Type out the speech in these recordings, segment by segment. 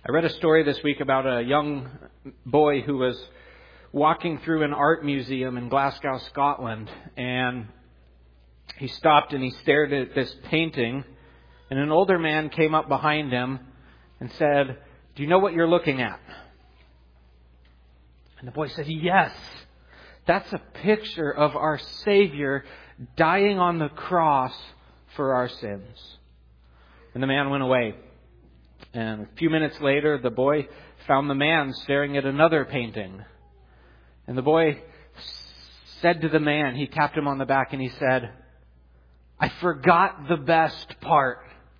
I read a story this week about a young boy who was walking through an art museum in Glasgow, Scotland, and he stopped and he stared at this painting, and an older man came up behind him and said, "Do you know what you're looking at?" And the boy said, "Yes, that's a picture of our Savior dying on the cross for our sins." And the man went away. And a few minutes later, the boy found the man staring at another painting. And the boy said to the man, he tapped him on the back and he said, "I forgot the best part.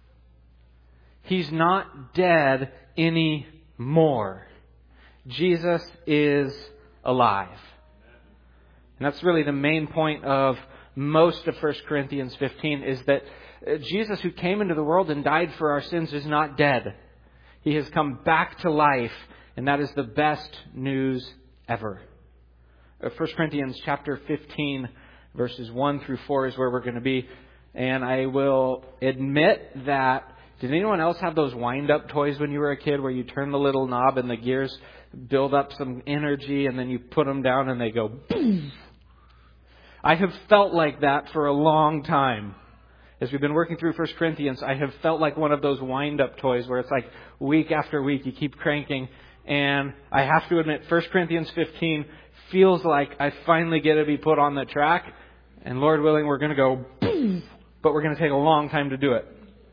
He's not dead anymore. Jesus is alive." And that's really the main point of most of 1 Corinthians 15 is that Jesus, who came into the world and died for our sins, is not dead. He has come back to life, and that is the best news ever. 1 Corinthians chapter 15, verses 1 through 4 is where we're going to be. And I will admit that, did anyone else have those wind-up toys when you were a kid where you turn the little knob and the gears build up some energy and then you put them down and they go boom? I have felt like that for a long time. As we've been working through 1 Corinthians, I have felt like one of those wind-up toys where it's like week after week you keep cranking. And I have to admit, 1 Corinthians 15 feels like I finally get to be put on the track. And Lord willing, we're going to go boom, but we're going to take a long time to do it.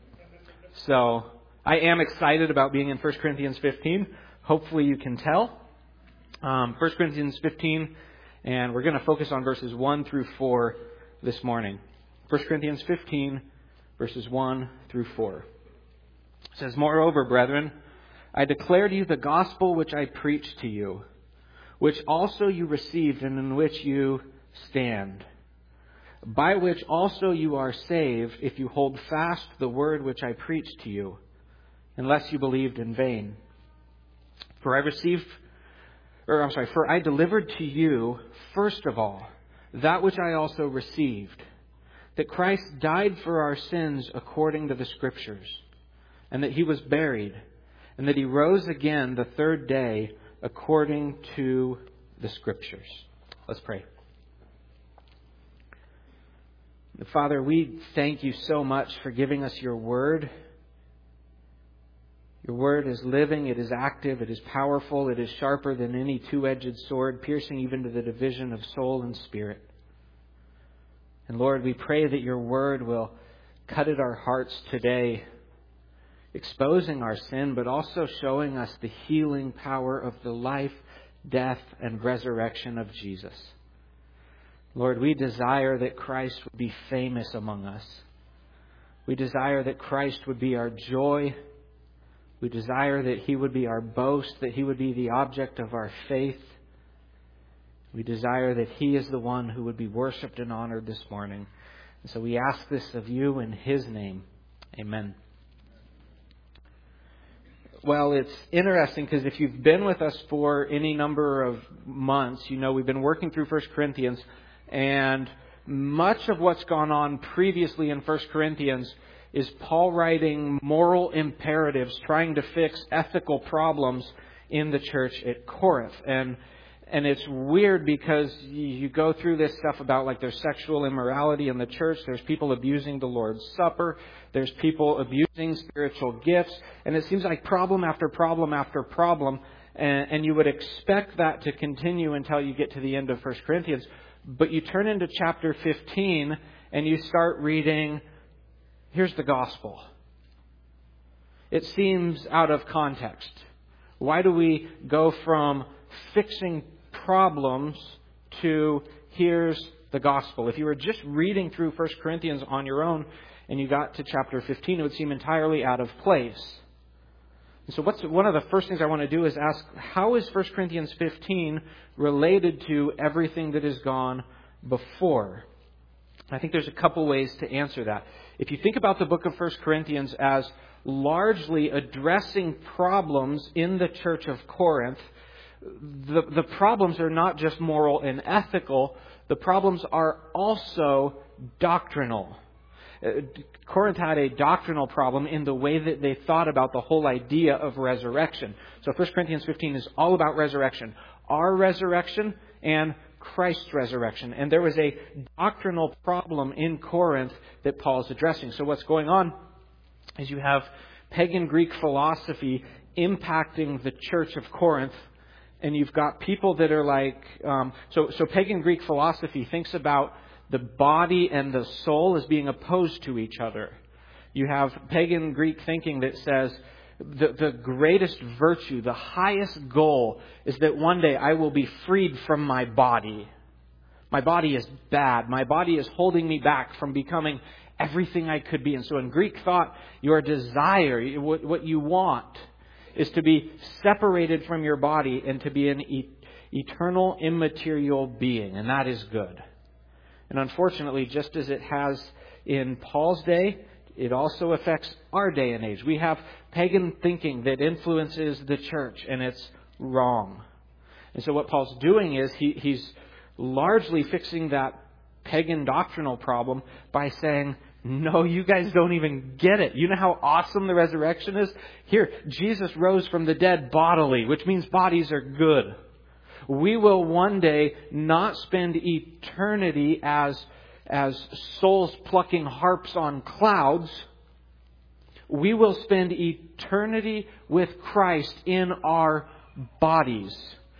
So I am excited about being in 1 Corinthians 15. Hopefully you can tell. 1 Corinthians 15, and we're going to focus on verses 1 through 4 this morning. 1 Corinthians 15, verses 1 through 4. It says, "Moreover, brethren, I declare to you the gospel which I preached to you, which also you received and in which you stand, by which also you are saved, if you hold fast the word which I preached to you, unless you believed in vain. For I delivered to you, first of all, that which I also received, that Christ died for our sins according to the Scriptures, and that He was buried, and that He rose again the third day according to the Scriptures." Let's pray. Father, we thank you so much for giving us your word. Your word is living, it is active, it is powerful, it is sharper than any two-edged sword, piercing even to the division of soul and spirit. And Lord, we pray that your word will cut at our hearts today, exposing our sin, but also showing us the healing power of the life, death, and resurrection of Jesus. Lord, we desire that Christ would be famous among us. We desire that Christ would be our joy. We desire that He would be our boast, that He would be the object of our faith. We desire that He is the one who would be worshipped and honored this morning. And so we ask this of you in His name. Amen. Well, it's interesting because if you've been with us for any number of months, you know we've been working through 1 Corinthians, and much of what's gone on previously in 1 Corinthians is Paul writing moral imperatives, trying to fix ethical problems in the church at Corinth. And it's weird because you go through this stuff about like there's sexual immorality in the church. There's people abusing the Lord's Supper. There's people abusing spiritual gifts. And it seems like problem after problem after problem. And you would expect that to continue until you get to the end of 1 Corinthians. But you turn into chapter 15 and you start reading, here's the gospel. It seems out of context. Why do we go from fixing problems to here's the gospel? If you were just reading through 1 Corinthians on your own and you got to chapter 15, it would seem entirely out of place. And so one of the first things I want to do is ask, how is 1 Corinthians 15 related to everything that has gone before? I think there's a couple ways to answer that. If you think about the book of 1 Corinthians as largely addressing problems in the church of Corinth, the problems are not just moral and ethical. The problems are also doctrinal. Corinth had a doctrinal problem in the way that they thought about the whole idea of resurrection. So 1 Corinthians 15 is all about resurrection. Our resurrection and Christ's resurrection. And there was a doctrinal problem in Corinth that Paul's addressing. So what's going on is you have pagan Greek philosophy impacting the church of Corinth. And you've got people that are like, so pagan Greek philosophy thinks about the body and the soul as being opposed to each other. You have pagan Greek thinking that says the greatest virtue, the highest goal is that one day I will be freed from my body. My body is bad. My body is holding me back from becoming everything I could be. And so in Greek thought, your desire, what you want, is to be separated from your body and to be an eternal, immaterial being. And that is good. And unfortunately, just as it has in Paul's day, it also affects our day and age. We have pagan thinking that influences the church, and it's wrong. And so what Paul's doing is he's largely fixing that pagan doctrinal problem by saying, no, you guys don't even get it. You know how awesome the resurrection is? Here, Jesus rose from the dead bodily, which means bodies are good. We will one day not spend eternity as souls plucking harps on clouds. We will spend eternity with Christ in our bodies.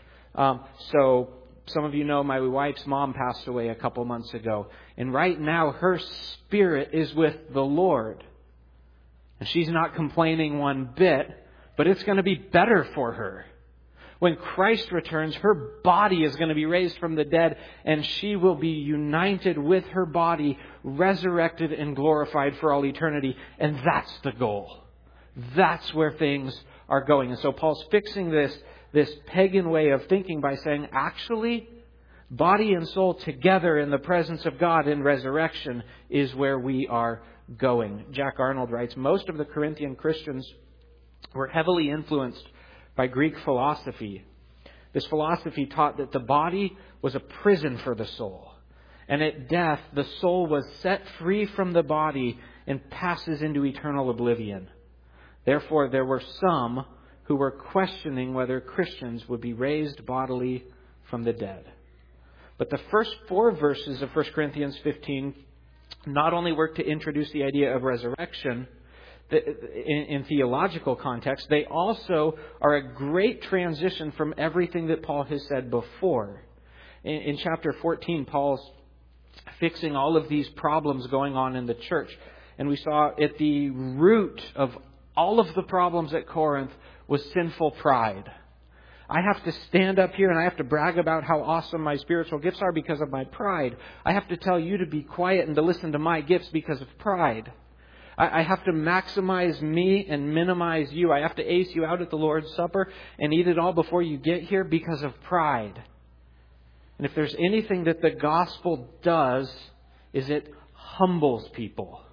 So some of you know my wife's mom passed away a couple months ago. And right now her spirit is with the Lord. And she's not complaining one bit, but it's going to be better for her. When Christ returns, her body is going to be raised from the dead, and she will be united with her body, resurrected and glorified for all eternity. And that's the goal. That's where things are going. And so Paul's fixing this pagan way of thinking by saying, actually, body and soul together in the presence of God in resurrection is where we are going. Jack Arnold writes, most of the Corinthian Christians were heavily influenced by Greek philosophy. This philosophy taught that the body was a prison for the soul. And at death, the soul was set free from the body and passes into eternal oblivion. Therefore, there were some who were questioning whether Christians would be raised bodily from the dead. But the first 4 verses of 1 Corinthians 15 not only work to introduce the idea of resurrection in theological context, they also are a great transition from everything that Paul has said before. In chapter 14, Paul's fixing all of these problems going on in the church. And we saw at the root of all of the problems at Corinth was sinful pride. I have to stand up here and I have to brag about how awesome my spiritual gifts are because of my pride. I have to tell you to be quiet and to listen to my gifts because of pride. I have to maximize me and minimize you. I have to ace you out at the Lord's Supper and eat it all before you get here because of pride. And if there's anything that the gospel does, is it humbles people.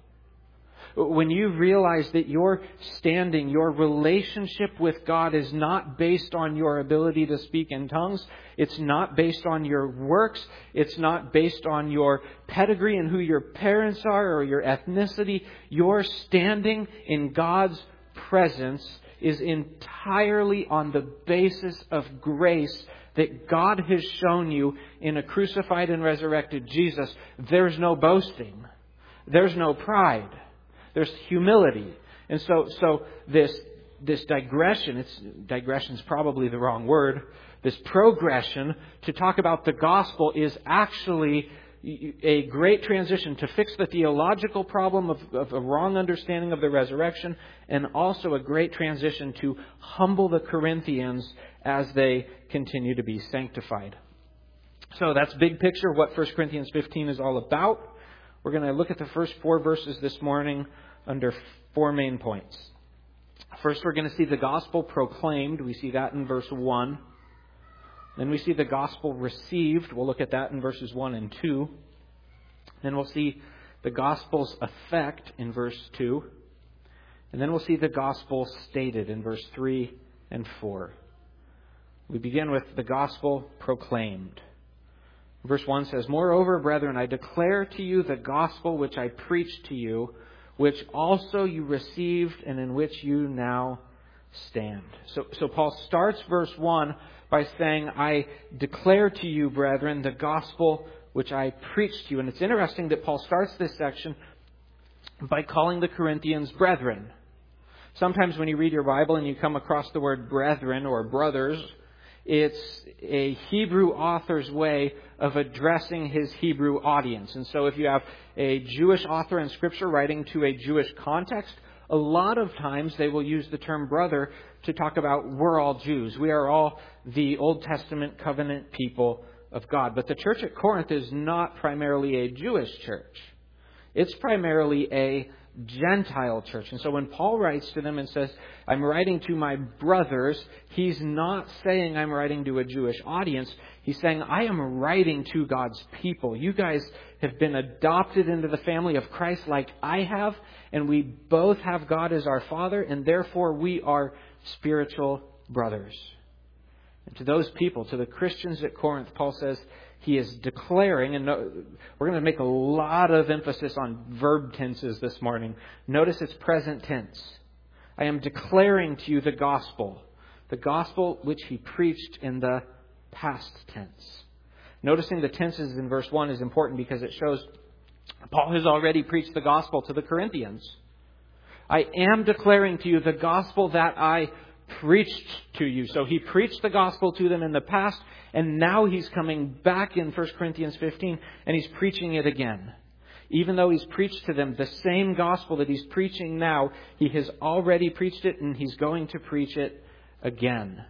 When you realize that your standing, your relationship with God is not based on your ability to speak in tongues. It's not based on your works. It's not based on your pedigree and who your parents are or your ethnicity. Your standing in God's presence is entirely on the basis of grace that God has shown you in a crucified and resurrected Jesus. There's no boasting. There's no pride. There's humility. And so this digression, digression's probably the wrong word, this progression to talk about the gospel is actually a great transition to fix the theological problem of a wrong understanding of the resurrection, and also a great transition to humble the Corinthians as they continue to be sanctified. So that's big picture of what 1 Corinthians 15 is all about. We're going to look at the first 4 verses this morning under 4 main points. First, we're going to see the gospel proclaimed. We see that in verse 1. Then we see the gospel received. We'll look at that in verses 1 and 2. Then we'll see the gospel's effect in verse 2. And then we'll see the gospel stated in verse 3 and 4. We begin with the gospel proclaimed. Verse 1 says, "Moreover, brethren, I declare to you the gospel which I preached to you, which also you received and in which you now stand." So Paul starts verse 1 by saying, "I declare to you, brethren, the gospel which I preached to you." And it's interesting that Paul starts this section by calling the Corinthians brethren. Sometimes when you read your Bible and you come across the word brethren or brothers, it's a Hebrew author's way of addressing his Hebrew audience. And so if you have a Jewish author in Scripture writing to a Jewish context, a lot of times they will use the term brother to talk about we're all Jews. We are all the Old Testament covenant people of God. But the church at Corinth is not primarily a Jewish church. It's primarily a Gentile church. And so when Paul writes to them and says, "I'm writing to my brothers," he's not saying I'm writing to a Jewish audience. He's saying I am writing to God's people. You guys have been adopted into the family of Christ like I have, and we both have God as our Father, and therefore we are spiritual brothers. And to those people, to the Christians at Corinth, Paul says he is declaring, and we're going to make a lot of emphasis on verb tenses this morning. Notice it's present tense. I am declaring to you the gospel which he preached in the past tense. Noticing the tenses in verse 1 is important because it shows Paul has already preached the gospel to the Corinthians. I am declaring to you the gospel that I preached to you. So he preached the gospel to them in the past, and now he's coming back in 1 Corinthians 15 and he's preaching it again. Even though he's preached to them the same gospel that he's preaching now, he has already preached it and he's going to preach it again.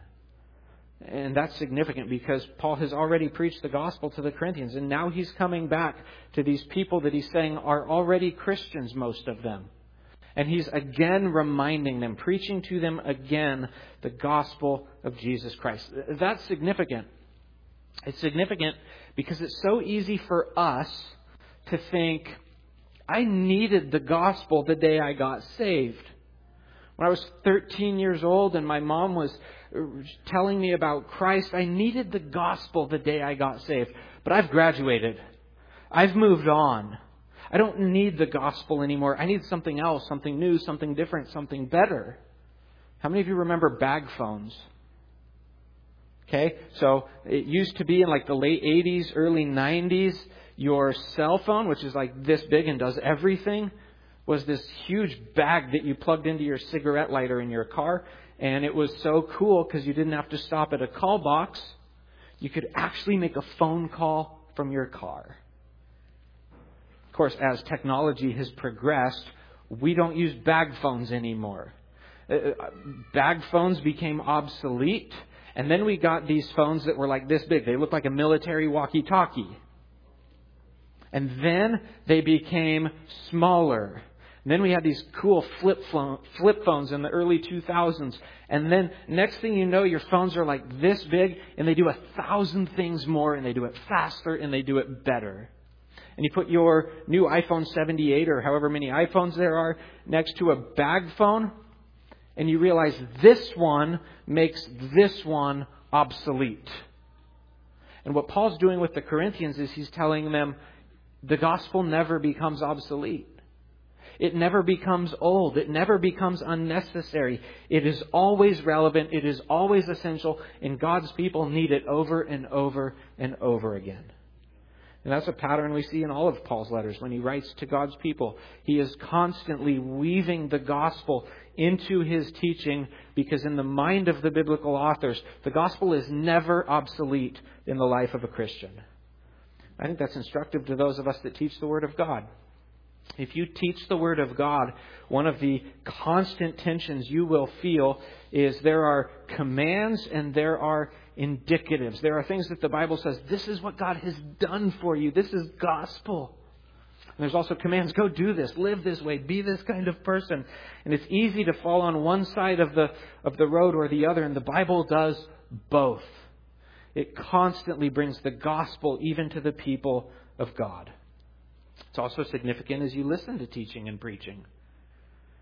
And that's significant because Paul has already preached the gospel to the Corinthians, and now he's coming back to these people that he's saying are already Christians, most of them. And he's again reminding them, preaching to them again, the gospel of Jesus Christ. That's significant. It's significant because it's so easy for us to think, I needed the gospel the day I got saved. When I was 13 years old and my mom was telling me about Christ, I needed the gospel the day I got saved. But I've graduated. I've moved on. I don't need the gospel anymore. I need something else, something new, something different, something better. How many of you remember bag phones? Okay, so it used to be in like the late 80s, early 90s, your cell phone, which is like this big and does everything, was this huge bag that you plugged into your cigarette lighter in your car. And it was so cool because you didn't have to stop at a call box. You could actually make a phone call from your car. Of course, as technology has progressed, we don't use bag phones anymore. Bag phones became obsolete. And then we got these phones that were like this big. They looked like a military walkie-talkie. And then they became smaller. And then we had these cool flip phones in the early 2000s. And then next thing you know, your phones are like this big and they do 1,000 things more and they do it faster and they do it better. And you put your new iPhone 78 or however many iPhones there are next to a bag phone and you realize this one makes this one obsolete. And what Paul's doing with the Corinthians is he's telling them the gospel never becomes obsolete. It never becomes old. It never becomes unnecessary. It is always relevant. It is always essential. And God's people need it over and over and over again. And that's a pattern we see in all of Paul's letters. When he writes to God's people, he is constantly weaving the gospel into his teaching because in the mind of the biblical authors, the gospel is never obsolete in the life of a Christian. I think that's instructive to those of us that teach the Word of God. If you teach the Word of God, one of the constant tensions you will feel is there are commands and there are indicatives. There are things that the Bible says, this is what God has done for you. This is gospel. And there's also commands, go do this, live this way, be this kind of person. And it's easy to fall on one side of the road or the other, and the Bible does both. It constantly brings the gospel even to the people of God. It's also significant as you listen to teaching and preaching.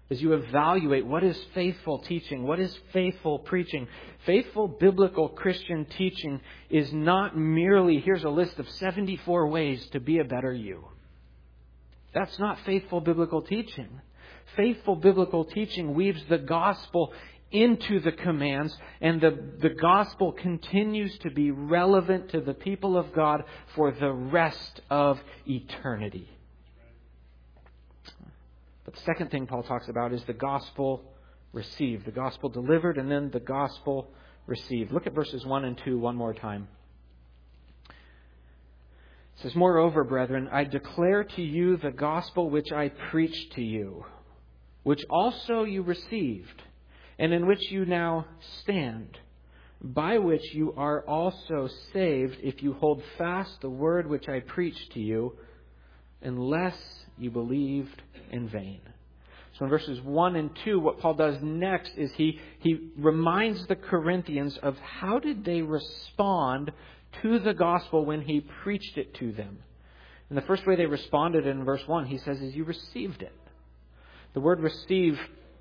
as you evaluate what is faithful teaching, what is faithful preaching. Faithful biblical Christian teaching is not merely, here's a list of 74 ways to be a better you. That's not faithful biblical teaching. Faithful biblical teaching weaves the gospel into the commands, and the gospel continues to be relevant to the people of God for the rest of eternity. But the second thing Paul talks about is the gospel received, the gospel delivered, and then the gospel received. Look at verses 1 and 2 one more time. It says, "Moreover, brethren, I declare to you the gospel which I preached to you, which also you received, and in which you now stand, by which you are also saved, if you hold fast the word which I preached to you, unless you believed in vain." So in verses 1 and 2, what Paul does next is he reminds the Corinthians of how did they respond to the gospel when he preached it to them. And the first way they responded in verse 1, he says, is you received it. The word receive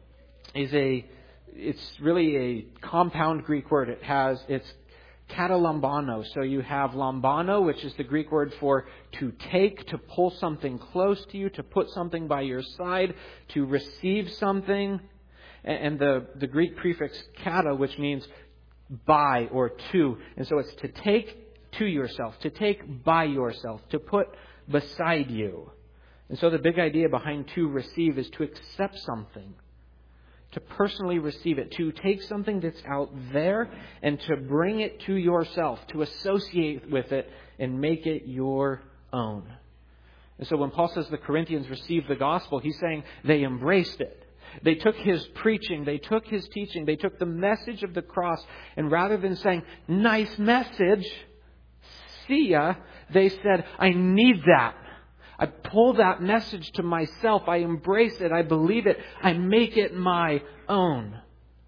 it's really a compound Greek word. It's katalambano. So you have lambano, which is the Greek word for to take, to pull something close to you, to put something by your side, to receive something. And the Greek prefix kata, which means by or to. And so it's to take to yourself, to take by yourself, to put beside you. And so the big idea behind to receive is to accept something, to personally receive it, to take something that's out there and to bring it to yourself, to associate with it and make it your own. And so when Paul says the Corinthians received the gospel, he's saying they embraced it. They took his preaching, they took his teaching, they took the message of the cross, and rather than saying, nice message, see ya, they said, I need that. I pull that message to myself. I embrace it. I believe it. I make it my own.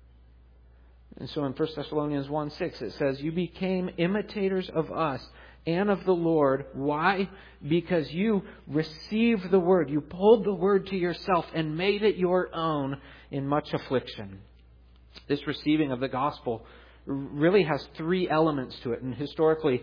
And so in 1 Thessalonians 1:6 it says, you became imitators of us and of the Lord. Why? Because you received the word. You pulled the word to yourself and made it your own in much affliction. This receiving of the gospel really has three elements to it. And historically,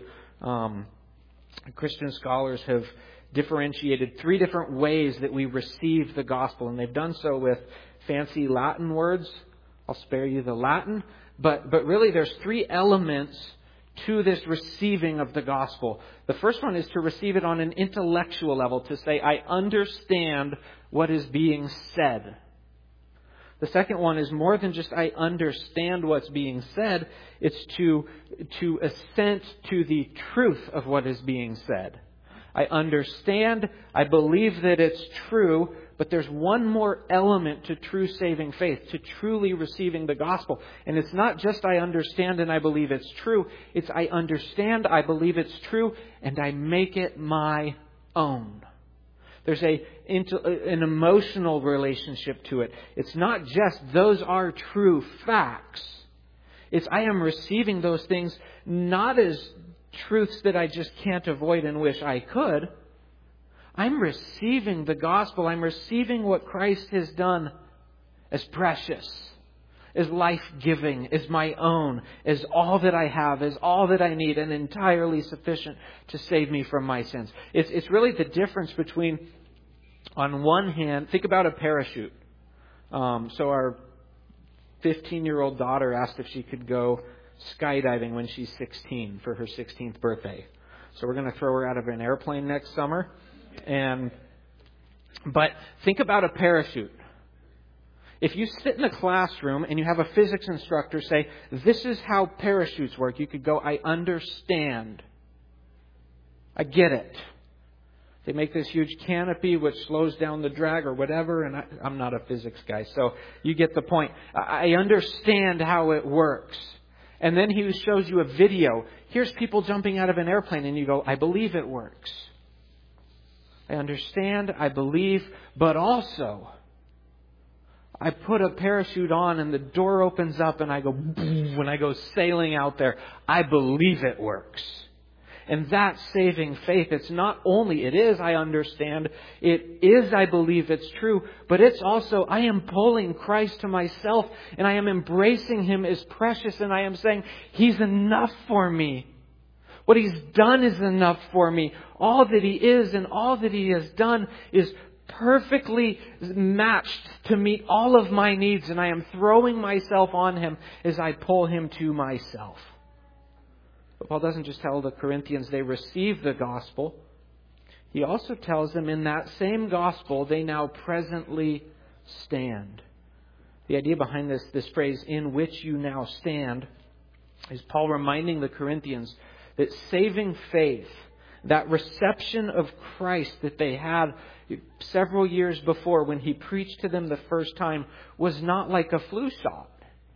Christian scholars have differentiated three different ways that we receive the gospel. And they've done so with fancy Latin words. I'll spare you the Latin. But really there's three elements to this receiving of the gospel. The first one is to receive it on an intellectual level, to say, I understand what is being said. The second one is more than just I understand what's being said. It's to assent to the truth of what is being said. I understand, I believe that it's true, but there's one more element to true saving faith, to truly receiving the gospel. And it's not just I understand and I believe it's true. It's I understand, I believe it's true, and I make it my own. There's an emotional relationship to it. It's not just those are true facts. It's I am receiving those things not as truths that I just can't avoid and wish I could. I'm receiving the gospel. I'm receiving what Christ has done as precious, as life-giving, as my own, as all that I have, as all that I need, and entirely sufficient to save me from my sins. It's really the difference between, on one hand, think about a parachute. So our 15-year-old daughter asked if she could go skydiving when she's 16 for her 16th birthday. So we're going to throw her out of an airplane next summer. But think about a parachute. If you sit in a classroom and you have a physics instructor say, this is how parachutes work, you could go, I understand. I get it. They make this huge canopy which slows down the drag or whatever, and I'm not a physics guy, so you get the point. I understand how it works. And then he shows you a video. Here's people jumping out of an airplane, and you go, I believe it works. I understand, I believe, but also I put a parachute on and the door opens up and I go, boom, when I go sailing out there, I believe it works. And that saving faith, it is, I understand, it is, I believe it's true, but it's also, I am pulling Christ to myself and I am embracing Him as precious and I am saying, He's enough for me. What He's done is enough for me. All that He is and all that He has done is perfectly matched to meet all of my needs, and I am throwing myself on Him as I pull Him to myself. But Paul doesn't just tell the Corinthians they receive the gospel. He also tells them in that same gospel they now presently stand. The idea behind this phrase, in which you now stand, is Paul reminding the Corinthians that saving faith, that reception of Christ that they had several years before when He preached to them the first time, was not like a flu shot.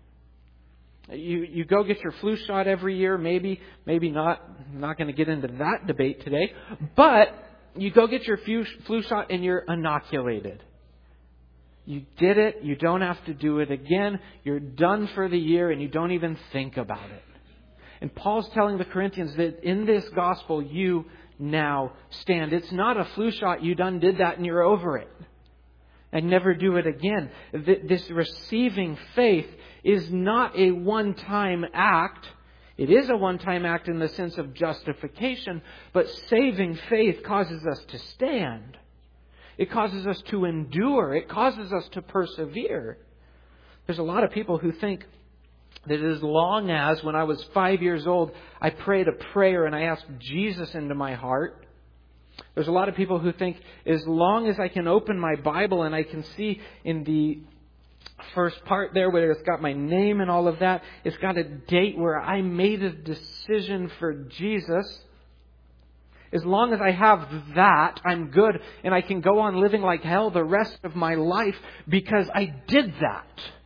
You go get your flu shot every year, maybe not. I'm not going to get into that debate today. But you go get your flu shot and you're inoculated. You did it. You don't have to do it again. You're done for the year and you don't even think about it. And Paul's telling the Corinthians that in this gospel you now stand. It's not a flu shot. You done did that and you're over it. And never do it again. This receiving faith is not a one-time act. It is a one-time act in the sense of justification, but saving faith causes us to stand. It causes us to endure. It causes us to persevere. There's a lot of people who think that as long as, when I was 5 years old, I prayed a prayer and I asked Jesus into my heart. There's a lot of people who think as long as I can open my Bible and I can see in the first part there where it's got my name and all of that, it's got a date where I made a decision for Jesus. As long as I have that, I'm good and I can go on living like hell the rest of my life because I did that.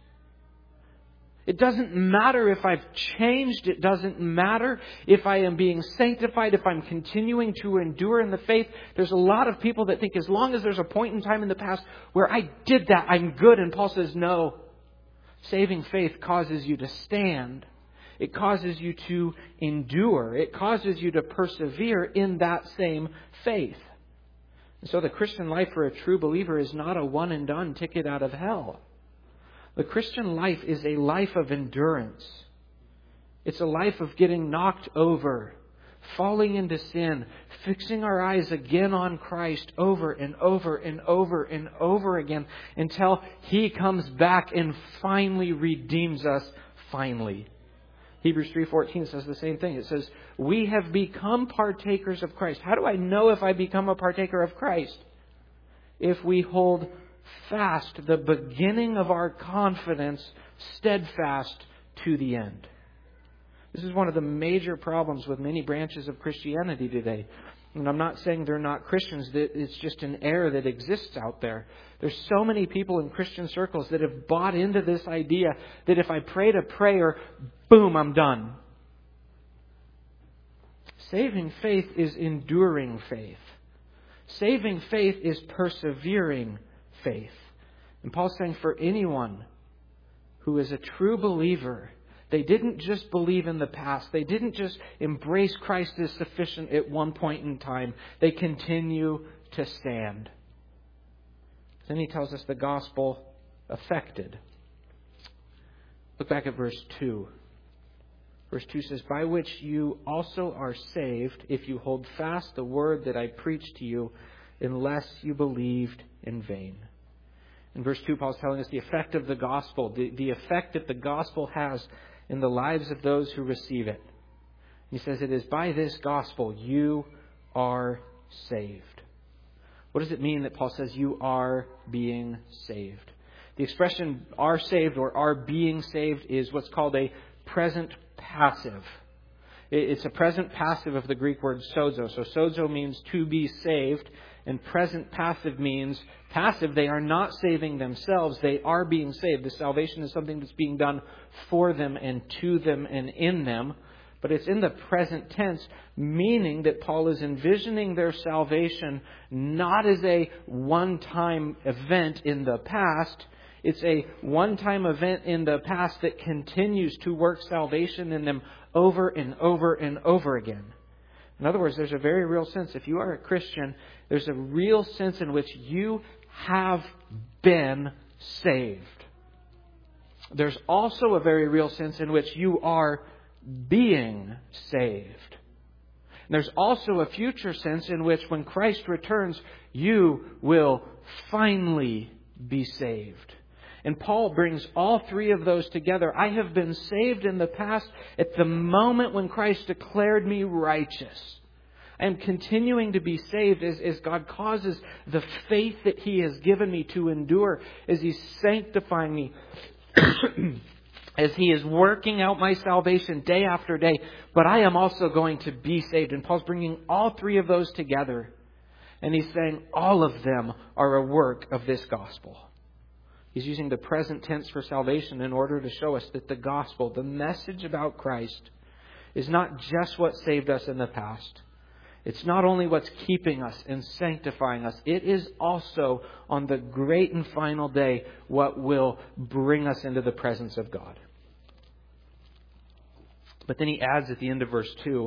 It doesn't matter if I've changed. It doesn't matter if I am being sanctified, if I'm continuing to endure in the faith. There's a lot of people that think as long as there's a point in time in the past where I did that, I'm good. And Paul says, no. Saving faith causes you to stand. It causes you to endure. It causes you to persevere in that same faith. And so the Christian life for a true believer is not a one and done ticket out of hell. The Christian life is a life of endurance. It's a life of getting knocked over, falling into sin, fixing our eyes again on Christ over and over and over and over again until He comes back and finally redeems us finally. Hebrews 3:14 says the same thing. It says, we have become partakers of Christ. How do I know if I become a partaker of Christ? If we hold fast the beginning of our confidence steadfast to the end. This is one of the major problems with many branches of Christianity today. And I'm not saying they're not Christians. It's just an error that exists out there. There's so many people in Christian circles that have bought into this idea that if I prayed a prayer, boom, I'm done. Saving faith is enduring faith. Saving faith is persevering faith. And Paul's saying for anyone who is a true believer, they didn't just believe in the past. They didn't just embrace Christ as sufficient at one point in time. They continue to stand. Then he tells us the gospel affected. Look back at verse 2. Verse 2 says, by which you also are saved if you hold fast the word that I preached to you, unless you believed in vain. In verse 2, Paul's telling us the effect of the gospel, the effect that the gospel has in the lives of those who receive it. He says it is by this gospel you are saved. What does it mean that Paul says you are being saved? The expression are saved or are being saved is what's called a present passive. It's a present passive of the Greek word sozo. So sozo means to be saved. And present passive means passive. They are not saving themselves. They are being saved. The salvation is something that's being done for them and to them and in them. But it's in the present tense, meaning that Paul is envisioning their salvation not as a one-time event in the past. It's a one-time event in the past that continues to work salvation in them over and over and over again. In other words, there's a very real sense. If you are a Christian, there's a real sense in which you have been saved. There's also a very real sense in which you are being saved. And there's also a future sense in which when Christ returns, you will finally be saved. And Paul brings all three of those together. I have been saved in the past at the moment when Christ declared me righteous. I am continuing to be saved as God causes the faith that He has given me to endure, as He's sanctifying me, as He is working out my salvation day after day. But I am also going to be saved. And Paul's bringing all three of those together. And he's saying all of them are a work of this gospel. He's using the present tense for salvation in order to show us that the gospel, the message about Christ, is not just what saved us in the past. It's not only what's keeping us and sanctifying us. It is also, on the great and final day, what will bring us into the presence of God. But then he adds at the end of verse 2,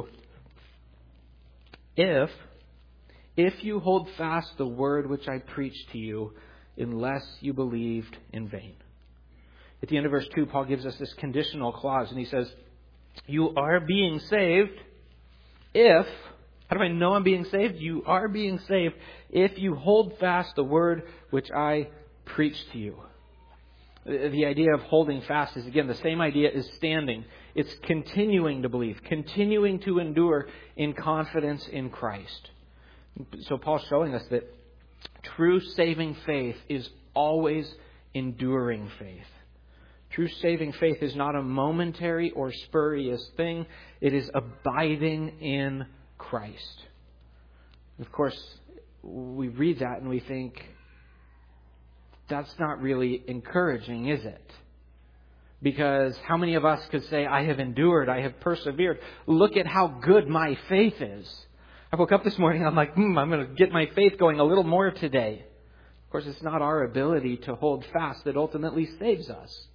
If you hold fast the word which I preached to you, unless you believed in vain. At the end of verse 2, Paul gives us this conditional clause, and he says, you are being saved if... How do I know I'm being saved? You are being saved if you hold fast the word which I preached to you. The idea of holding fast is, again, the same idea as standing. It's continuing to believe, continuing to endure in confidence in Christ. So Paul's showing us that true saving faith is always enduring faith. True saving faith is not a momentary or spurious thing. It is abiding in Christ. Of course, we read that and we think, that's not really encouraging, is it? Because how many of us could say, I have endured, I have persevered. Look at how good my faith is. I woke up this morning, I'm like, I'm going to get my faith going a little more today. Of course, it's not our ability to hold fast that ultimately saves us.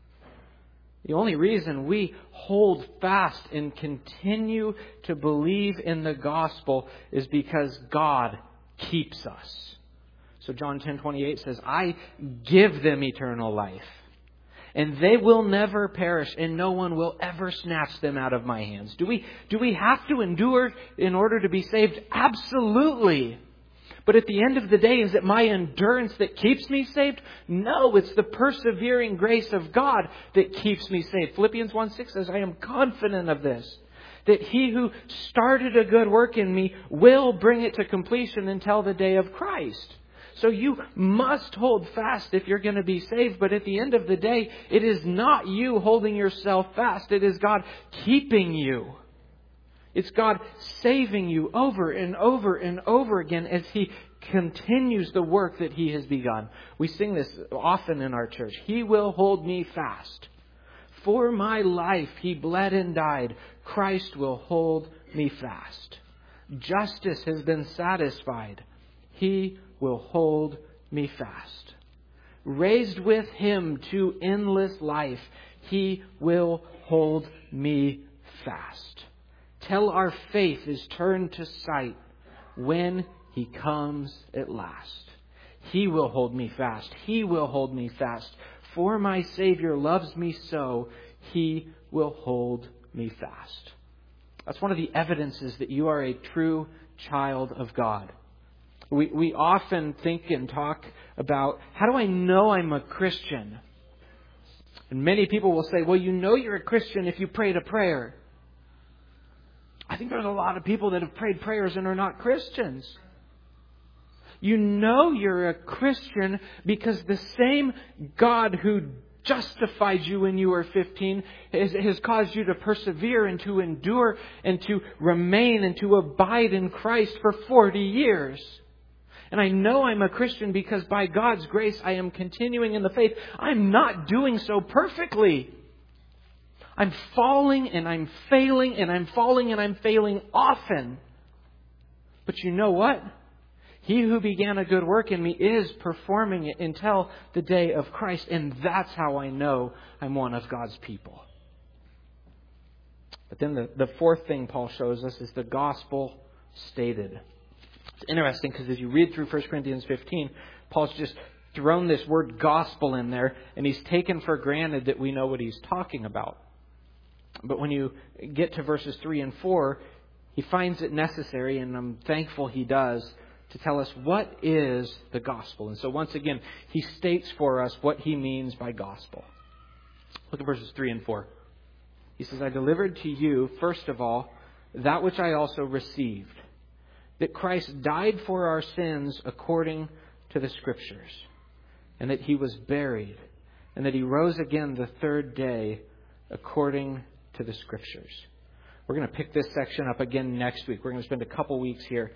The only reason we hold fast and continue to believe in the gospel is because God keeps us. So John 10:28 says, I give them eternal life, and they will never perish, and no one will ever snatch them out of my hands. Do we have to endure in order to be saved? Absolutely. But at the end of the day, is it my endurance that keeps me saved? No, it's the persevering grace of God that keeps me saved. Philippians 1:6 says, I am confident of this, that He who started a good work in me will bring it to completion until the day of Christ. So you must hold fast if you're going to be saved. But at the end of the day, it is not you holding yourself fast. It is God keeping you. It's God saving you over and over and over again as He continues the work that He has begun. We sing this often in our church. He will hold me fast. For my life He bled and died. Christ will hold me fast. Justice has been satisfied. He will hold me fast. Raised with Him to endless life, He will hold me fast. Till our faith is turned to sight when He comes at last. He will hold me fast. He will hold me fast. For my Savior loves me so, He will hold me fast. That's one of the evidences that you are a true child of God. We often think and talk about, how do I know I'm a Christian? And many people will say, well, you know you're a Christian if you prayed a prayer. I think there's a lot of people that have prayed prayers and are not Christians. You know you're a Christian because the same God who justified you when you were 15 has caused you to persevere and to endure and to remain and to abide in Christ for 40 years. And I know I'm a Christian because by God's grace I am continuing in the faith. I'm not doing so perfectly. I'm falling and I'm failing and I'm falling and I'm failing often. But you know what? He who began a good work in me is performing it until the day of Christ. And that's how I know I'm one of God's people. But then the fourth thing Paul shows us is the gospel stated. It's interesting because as you read through 1 Corinthians 15, Paul's just thrown this word gospel in there, and he's taken for granted that we know what he's talking about. But when you get to verses 3 and 4, he finds it necessary, and I'm thankful he does, to tell us what is the gospel. And so once again, he states for us what he means by gospel. Look at verses 3 and 4. He says, I delivered to you, first of all, that which I also received, that Christ died for our sins according to the Scriptures, and that he was buried, and that he rose again the third day according to the Scriptures. We're going to pick this section up again next week. We're going to spend a couple weeks here.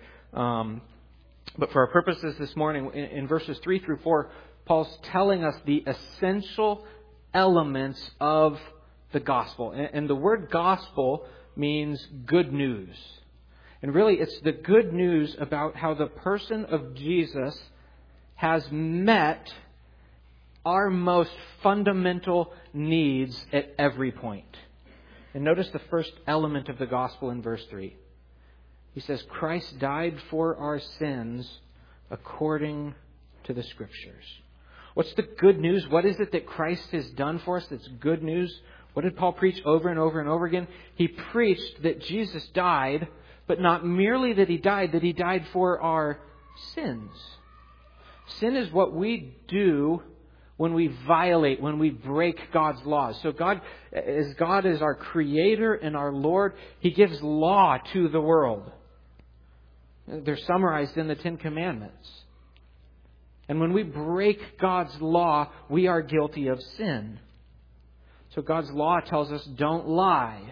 But for our purposes this morning, in verses 3 through 4, Paul's telling us the essential elements of the gospel. And the word gospel means good news. And really, it's the good news about how the person of Jesus has met our most fundamental needs at every point. And notice the first element of the gospel in verse 3. He says, Christ died for our sins according to the Scriptures. What's the good news? What is it that Christ has done for us that's good news? What did Paul preach over and over and over again? He preached that Jesus died, but not merely that he died for our sins. Sin is what we do when we violate, when we break God's laws. So God is our Creator and our Lord, He gives law to the world. They're summarized in the Ten Commandments. And when we break God's law, we are guilty of sin. So God's law tells us don't lie.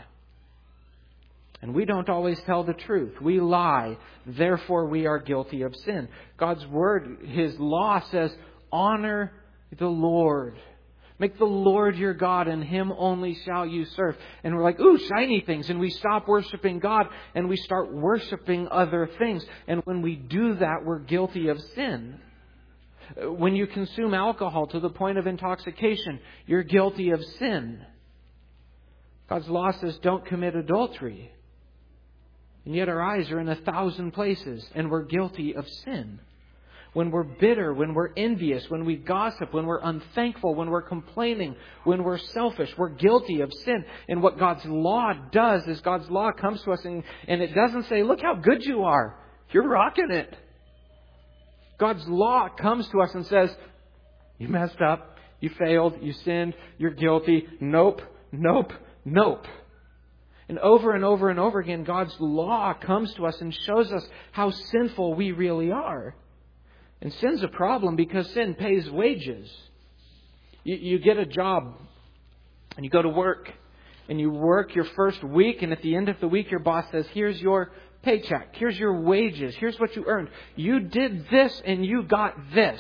And we don't always tell the truth. We lie. Therefore, we are guilty of sin. God's Word, His law says, honor the Lord. Make the Lord your God, and Him only shall you serve. And we're like, ooh, shiny things. And we stop worshiping God, and we start worshiping other things. And when we do that, we're guilty of sin. When you consume alcohol to the point of intoxication, you're guilty of sin. God's law says don't commit adultery. And yet our eyes are in 1,000 places, and we're guilty of sin. When we're bitter, when we're envious, when we gossip, when we're unthankful, when we're complaining, when we're selfish, we're guilty of sin. And what God's law does is God's law comes to us and it doesn't say, look how good you are. You're rocking it. God's law comes to us and says, you messed up, you failed, you sinned, you're guilty. Nope, nope, nope. And over and over and over again, God's law comes to us and shows us how sinful we really are. And sin's a problem because sin pays wages. You get a job and you go to work and you work your first week, and at the end of the week your boss says, here's your paycheck, here's your wages, here's what you earned. You did this and you got this.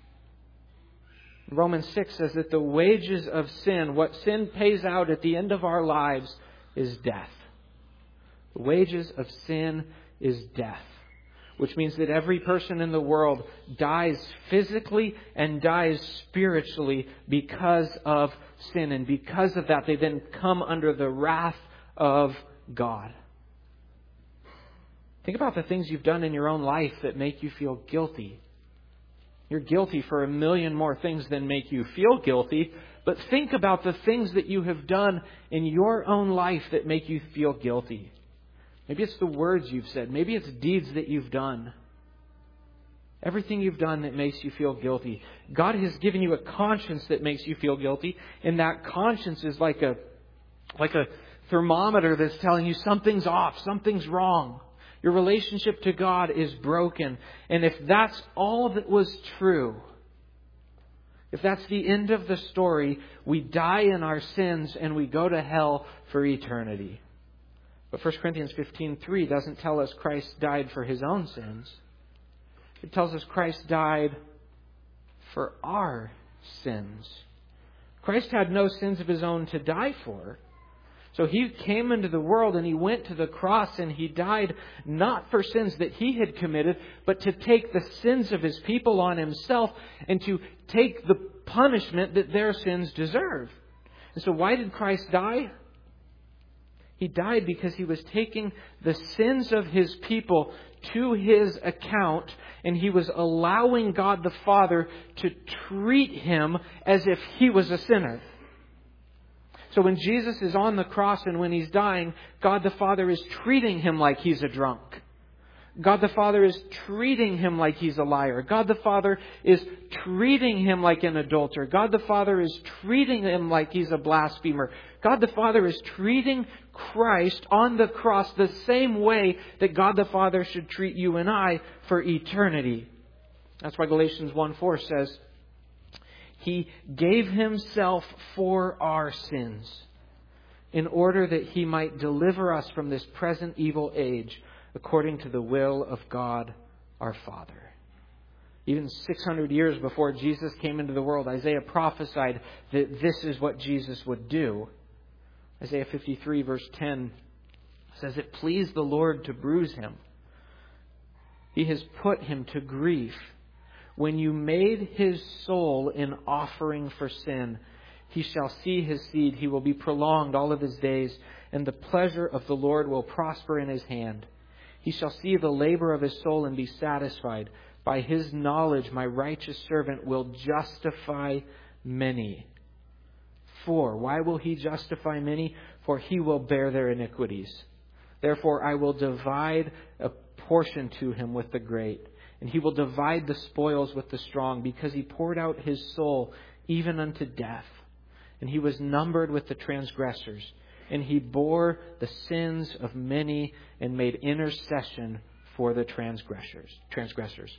Romans 6 says that the wages of sin, what sin pays out at the end of our lives, is death. The wages of sin is death. Which means that every person in the world dies physically and dies spiritually because of sin. And because of that, they then come under the wrath of God. Think about the things you've done in your own life that make you feel guilty. You're guilty for 1,000,000 more things than make you feel guilty. But think about the things that you have done in your own life that make you feel guilty. Maybe it's the words you've said. Maybe it's deeds that you've done. Everything you've done that makes you feel guilty. God has given you a conscience that makes you feel guilty. And that conscience is like a thermometer that's telling you something's off, something's wrong. Your relationship to God is broken. And if that's all that was true, if that's the end of the story, we die in our sins and we go to hell for eternity. But 1 Corinthians 15:3 doesn't tell us Christ died for His own sins. It tells us Christ died for our sins. Christ had no sins of His own to die for. So He came into the world and He went to the cross and He died not for sins that He had committed, but to take the sins of His people on Himself and to take the punishment that their sins deserve. And so why did Christ die? He died because He was taking the sins of His people to His account, and He was allowing God the Father to treat Him as if He was a sinner. So when Jesus is on the cross and when He's dying, God the Father is treating Him like He's a drunk. God the Father is treating Him like He's a liar. God the Father is treating Him like an adulterer. God the Father is treating Him like He's a blasphemer. God the Father is treating Christ on the cross the same way that God the Father should treat you and I for eternity. That's why Galatians 1:4 says, He gave Himself for our sins in order that He might deliver us from this present evil age, according to the will of God our Father. Even 600 years before Jesus came into the world, Isaiah prophesied that this is what Jesus would do. Isaiah 53 verse 10 says, It pleased the Lord to bruise Him. He has put Him to grief. When you made His soul an offering for sin, He shall see His seed. He will be prolonged all of His days, and the pleasure of the Lord will prosper in His hand. He shall see the labor of His soul and be satisfied. By His knowledge, my righteous servant will justify many. Why will He justify many? For He will bear their iniquities. Therefore, I will divide a portion to Him with the great, and He will divide the spoils with the strong, because He poured out His soul even unto death. And He was numbered with the transgressors. And He bore the sins of many and made intercession for the transgressors.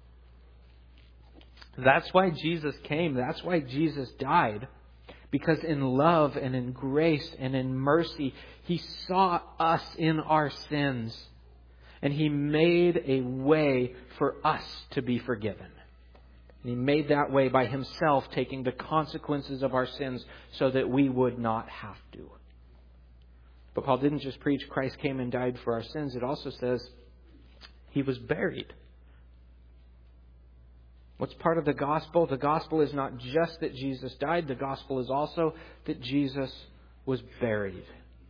That's why Jesus came. That's why Jesus died. Because in love and in grace and in mercy, He saw us in our sins. And He made a way for us to be forgiven. And He made that way by Himself taking the consequences of our sins so that we would not have to. But Paul didn't just preach Christ came and died for our sins. It also says He was buried. What's part of the gospel? The gospel is not just that Jesus died. The gospel is also that Jesus was buried.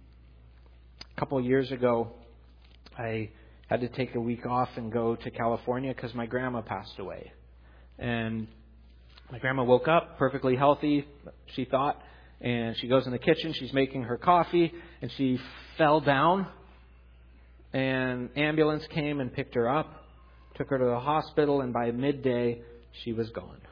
A couple of years ago, I had to take a week off and go to California because my grandma passed away. And my grandma woke up perfectly healthy, she thought. And she goes in the kitchen, she's making her coffee, and she fell down. And ambulance came and picked her up, took her to the hospital, and by midday, she was gone.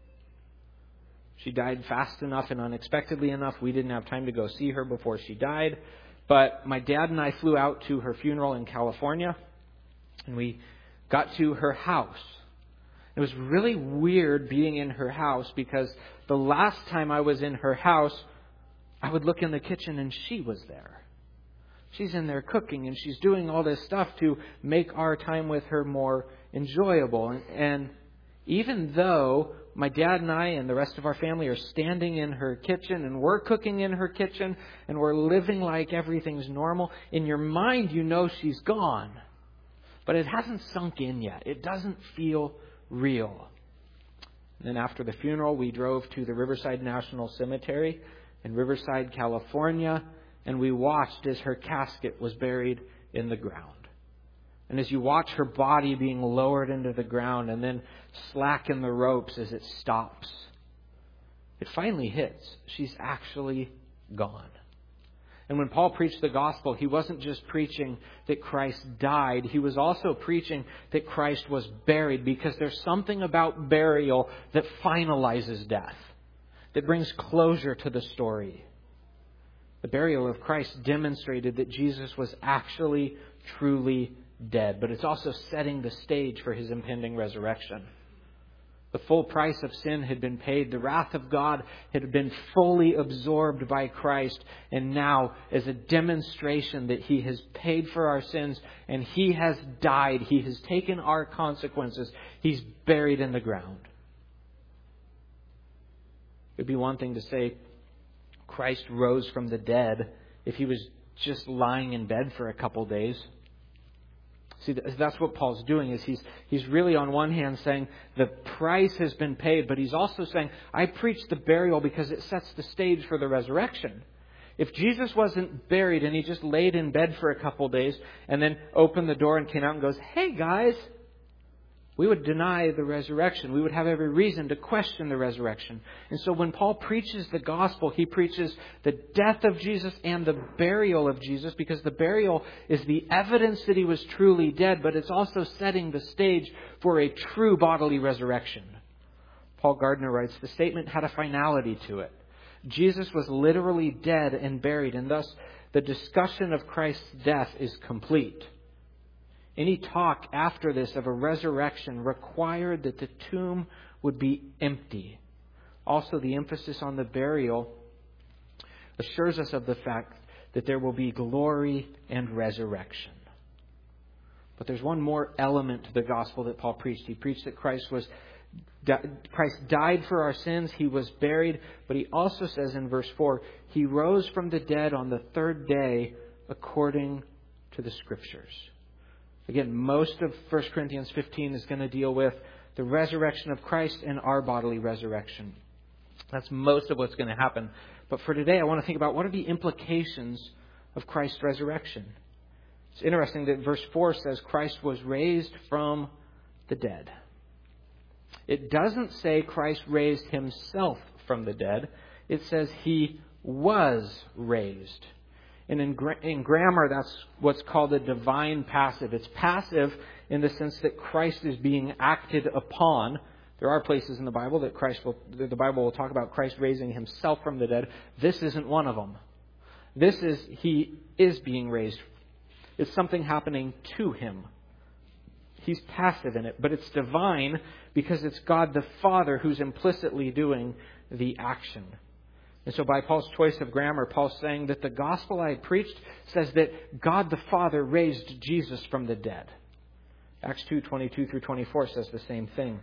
She died fast enough and unexpectedly enough. We didn't have time to go see her before she died. But my dad and I flew out to her funeral in California, and we got to her house. It was really weird being in her house because the last time I was in her house, I would look in the kitchen and she was there. She's in there cooking and she's doing all this stuff to make our time with her more enjoyable. And even though my dad and I and the rest of our family are standing in her kitchen and we're cooking in her kitchen and we're living like everything's normal, in your mind you know she's gone. But it hasn't sunk in yet. It doesn't feel real. And then after the funeral, we drove to the Riverside National Cemetery in Riverside, California, and we watched as her casket was buried in the ground. And as you watch her body being lowered into the ground and then slacken the ropes as it stops, it finally hits. She's actually gone. And when Paul preached the gospel, he wasn't just preaching that Christ died. He was also preaching that Christ was buried, because there's something about burial that finalizes death, that brings closure to the story. The burial of Christ demonstrated that Jesus was actually, truly dead, but it's also setting the stage for His impending resurrection. The full price of sin had been paid. The wrath of God had been fully absorbed by Christ. And now, as a demonstration that He has paid for our sins and He has died, He has taken our consequences, He's buried in the ground. It would be one thing to say Christ rose from the dead if He was just lying in bed for a couple days. See, that's what Paul's doing, is he's really on one hand saying the price has been paid, but he's also saying, I preach the burial because it sets the stage for the resurrection. If Jesus wasn't buried and he just laid in bed for a couple days and then opened the door and came out and goes, "Hey guys," we would deny the resurrection. We would have every reason to question the resurrection. And so when Paul preaches the gospel, he preaches the death of Jesus and the burial of Jesus, because the burial is the evidence that he was truly dead, but it's also setting the stage for a true bodily resurrection. Paul Gardner writes, the statement had a finality to it. Jesus was literally dead and buried, and thus the discussion of Christ's death is complete. Any talk after this of a resurrection required that the tomb would be empty. Also, the emphasis on the burial assures us of the fact that there will be glory and resurrection. But there's one more element to the gospel that Paul preached. He preached that Christ died for our sins. He was buried. But he also says in verse 4, he rose from the dead on the third day according to the Scriptures. Again, most of 1 Corinthians 15 is going to deal with the resurrection of Christ and our bodily resurrection. That's most of what's going to happen. But for today, I want to think about what are the implications of Christ's resurrection. It's interesting that verse 4 says Christ was raised from the dead. It doesn't say Christ raised himself from the dead. It says he was raised. And in grammar, that's what's called a divine passive. It's passive in the sense that Christ is being acted upon. There are places in the Bible that the Bible will talk about Christ raising himself from the dead. This isn't one of them. He is being raised. It's something happening to him. He's passive in it, but it's divine because it's God the Father who's implicitly doing the action. And so by Paul's choice of grammar, Paul's saying that the gospel I preached says that God the Father raised Jesus from the dead. Acts 2:22 through 24 says the same thing.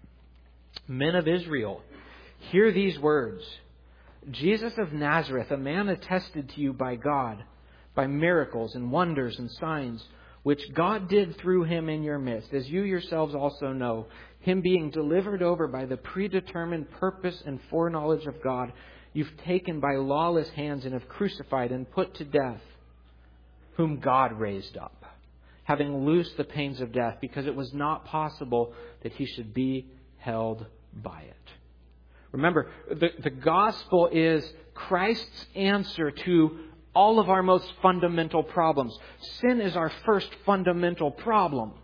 Men of Israel, hear these words. Jesus of Nazareth, a man attested to you by God, by miracles and wonders and signs, which God did through him in your midst, as you yourselves also know, him being delivered over by the predetermined purpose and foreknowledge of God, you've taken by lawless hands and have crucified and put to death, whom God raised up, having loosed the pains of death, because it was not possible that he should be held by it. Remember, the gospel is Christ's answer to all of our most fundamental problems. Sin is our first fundamental problem.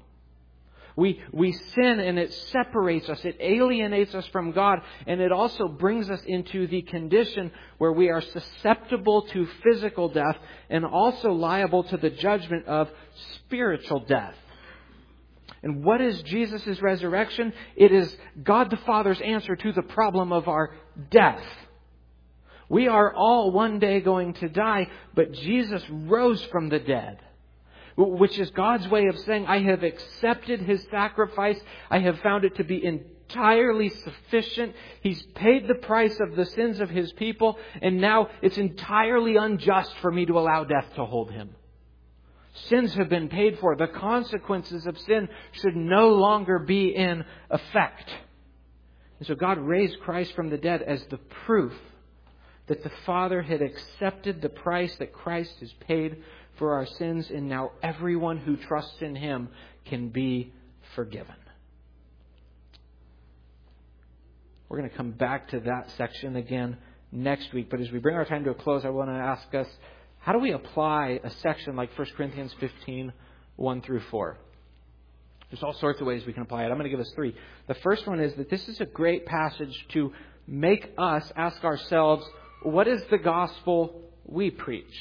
We sin and it separates us. It alienates us from God. And it also brings us into the condition where we are susceptible to physical death and also liable to the judgment of spiritual death. And what is Jesus' resurrection? It is God the Father's answer to the problem of our death. We are all one day going to die, but Jesus rose from the dead, which is God's way of saying, I have accepted his sacrifice. I have found it to be entirely sufficient. He's paid the price of the sins of his people, and now it's entirely unjust for me to allow death to hold him. Sins have been paid for. The consequences of sin should no longer be in effect. And so God raised Christ from the dead as the proof that the Father had accepted the price that Christ has paid for our sins, and now everyone who trusts in him can be forgiven. We're going to come back to that section again next week. But as we bring our time to a close, I want to ask us, how do we apply a section like 1 Corinthians 15, 1 through 4? There's all sorts of ways we can apply it. I'm going to give us 3. The first one is that this is a great passage to make us ask ourselves, what is the gospel we preach?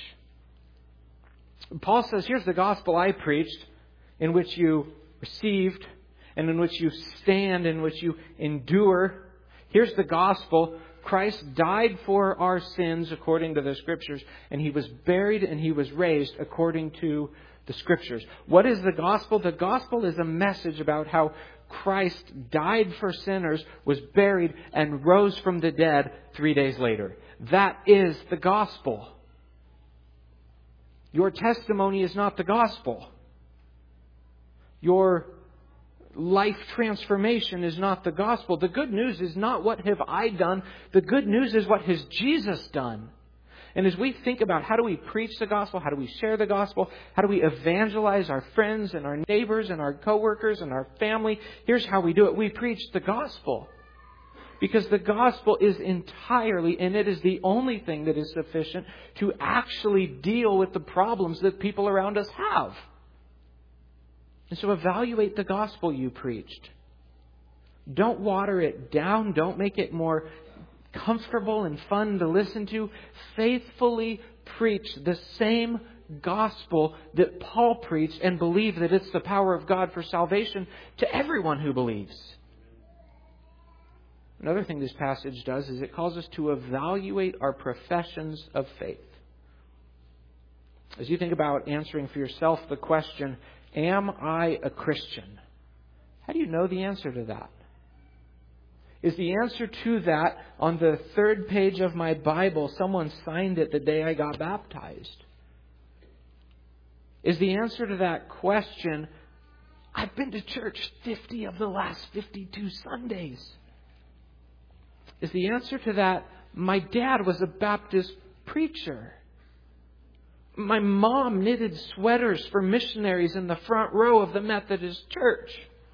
Paul says, here's the gospel I preached, in which you received, and in which you stand, in which you endure. Here's the gospel. Christ died for our sins according to the Scriptures, and he was buried and he was raised according to the Scriptures. What is the gospel? The gospel is a message about how Christ died for sinners, was buried, and rose from the dead 3 days later. That is the gospel. Your testimony is not the gospel. Your life transformation is not the gospel. The good news is not what have I done. The good news is what has Jesus done. And as we think about how do we preach the gospel, how do we share the gospel, how do we evangelize our friends and our neighbors and our coworkers and our family, here's how we do it. We preach the gospel. Because the gospel is entirely, and it is the only thing that is sufficient to actually deal with the problems that people around us have. And so evaluate the gospel you preached. Don't water it down. Don't make it more comfortable and fun to listen to. Faithfully preach the same gospel that Paul preached and believe that it's the power of God for salvation to everyone who believes. Another thing this passage does is it calls us to evaluate our professions of faith. As you think about answering for yourself the question, am I a Christian? How do you know the answer to that? Is the answer to that on the third page of my Bible? Someone signed it the day I got baptized. Is the answer to that question, I've been to church 50 of the last 52 Sundays? Is the answer to that, my dad was a Baptist preacher? My mom knitted sweaters for missionaries in the front row of the Methodist church?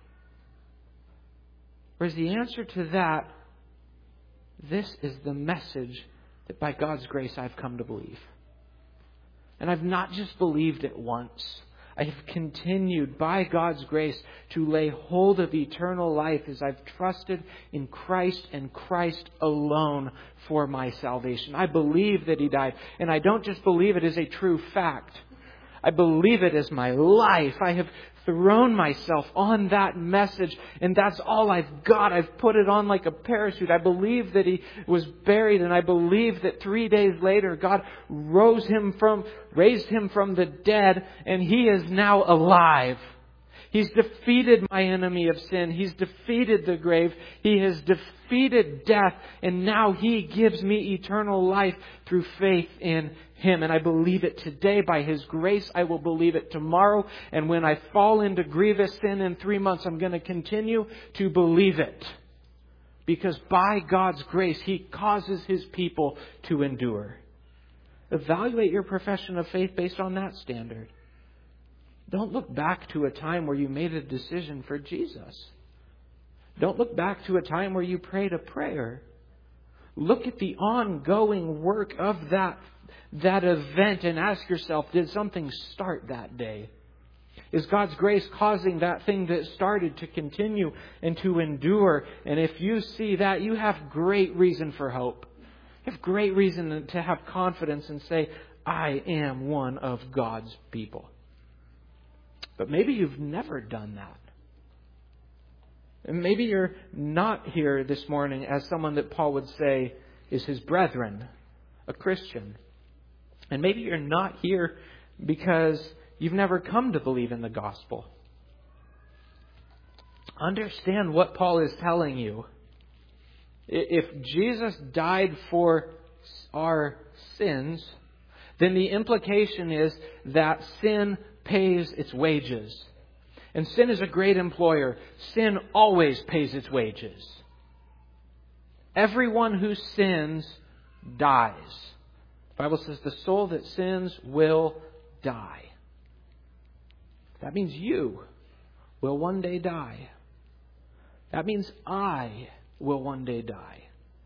Or is the answer to that, this is the message that by God's grace I've come to believe? And I've not just believed it once. I have continued by God's grace to lay hold of eternal life as I've trusted in Christ and Christ alone for my salvation. I believe that He died. And I don't just believe it as a true fact. I believe it as my life. I have thrown myself on that message, and that's all I've got. I've put it on like a parachute. I believe that He was buried, and I believe that 3 days later God raised Him from the dead, and He is now alive. He's defeated my enemy of sin. He's defeated the grave. He has defeated death. And now He gives me eternal life through faith in Him. And I believe it today. By His grace, I will believe it tomorrow. And when I fall into grievous sin in 3 months, I'm going to continue to believe it. Because by God's grace, He causes His people to endure. Evaluate your profession of faith based on that standard. Don't look back to a time where you made a decision for Jesus. Don't look back to a time where you prayed a prayer. Look at the ongoing work of that event and ask yourself, did something start that day? Is God's grace causing that thing that started to continue and to endure? And if you see that, you have great reason for hope. You have great reason to have confidence and say, I am one of God's people. But maybe you've never done that. And maybe you're not here this morning as someone that Paul would say is his brethren, a Christian. And maybe you're not here because you've never come to believe in the gospel. Understand what Paul is telling you. If Jesus died for our sins, then the implication is that sin pays its wages. And sin is a great employer. Sin always pays its wages. Everyone who sins dies. The Bible says the soul that sins will die. That means you will one day die. That means I will one day die.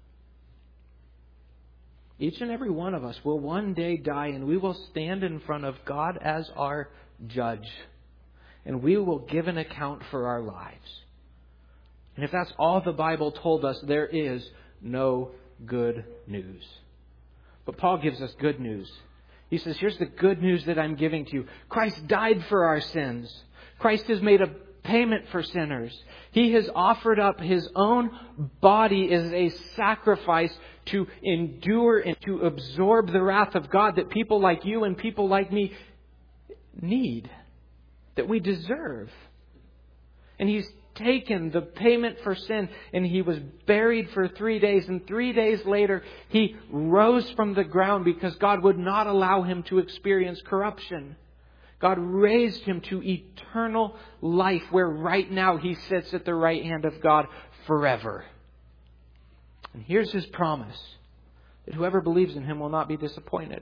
Each and every one of us will one day die, and we will stand in front of God as our judge. And we will give an account for our lives. And if that's all the Bible told us, there is no good news. But Paul gives us good news. He says, here's the good news that I'm giving to you. Christ died for our sins. Christ has made a payment for sinners. He has offered up His own body as a sacrifice to endure and to absorb the wrath of God that people like you and people like me need, that we deserve. And He's taken the payment for sin, and He was buried for 3 days, and 3 days later He rose from the ground because God would not allow Him to experience corruption. God raised Him to eternal life, where right now He sits at the right hand of God forever. And here's His promise, that whoever believes in him will not be disappointed.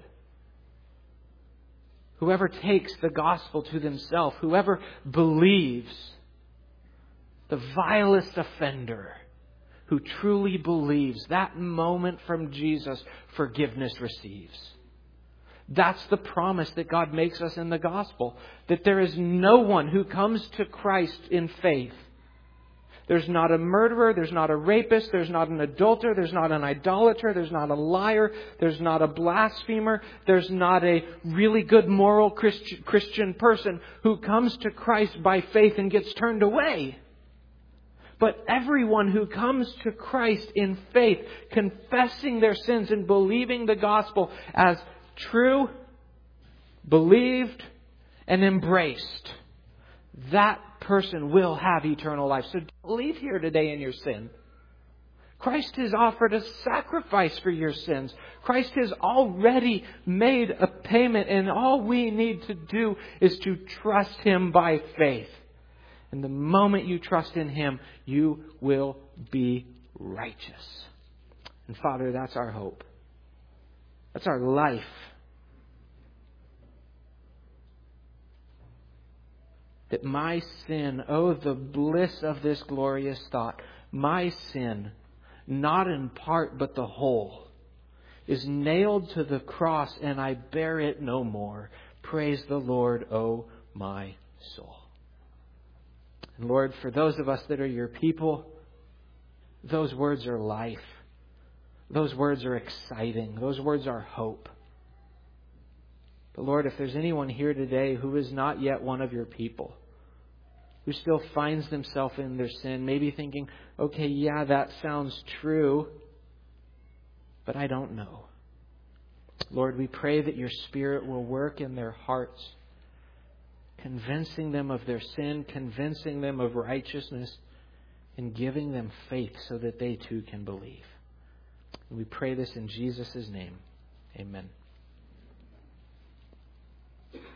Whoever takes the gospel to themselves, whoever believes, the vilest offender who truly believes, that moment from Jesus, forgiveness receives. That's the promise that God makes us in the gospel. That there is no one who comes to Christ in faith. There's not a murderer, there's not a rapist, there's not an adulterer, there's not an idolater, there's not a liar, there's not a blasphemer, there's not a really good moral Christian person who comes to Christ by faith and gets turned away. But everyone who comes to Christ in faith, confessing their sins and believing the gospel as true, believed, and embraced, that person will have eternal life. So don't leave here today in your sin. Christ has offered a sacrifice for your sins. Christ has already made a payment, and all we need to do is to trust Him by faith. And the moment you trust in Him, you will be righteous. And Father, that's our hope. That's our life. That my sin, oh, the bliss of this glorious thought, my sin, not in part but the whole, is nailed to the cross and I bear it no more. Praise the Lord, oh my soul. And Lord, for those of us that are your people, those words are life. Those words are exciting. Those words are hope. But Lord, if there's anyone here today who is not yet one of your people, who still finds themselves in their sin, maybe thinking, okay, yeah, that sounds true, but I don't know. Lord, we pray that your Spirit will work in their hearts, convincing them of their sin, convincing them of righteousness, and giving them faith so that they too can believe. And we pray this in Jesus' name. Amen.